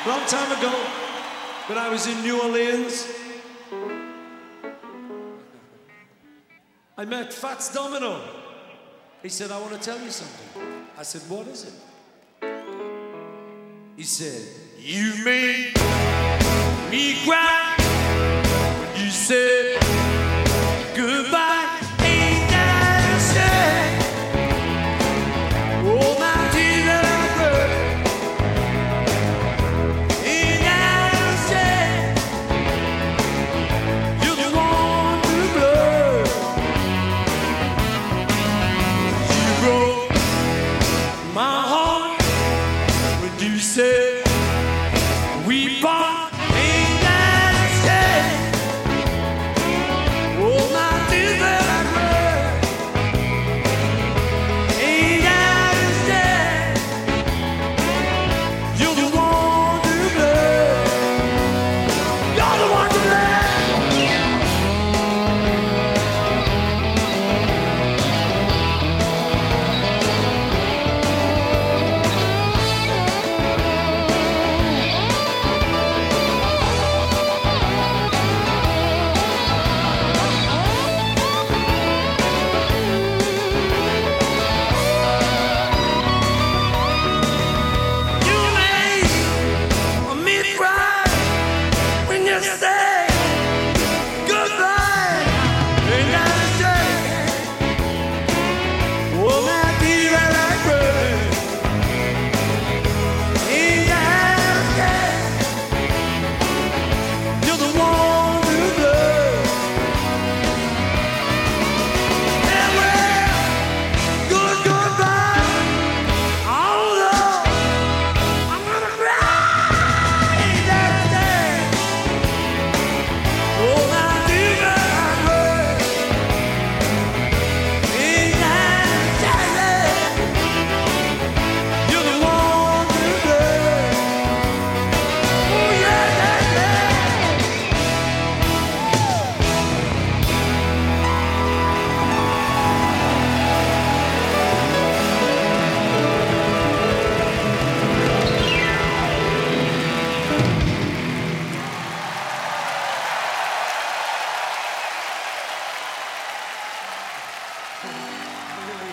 Long time ago, when I was in New Orleans, I met Fats Domino. He said, I want to tell you something. I said, what is it? He said, you made me cry.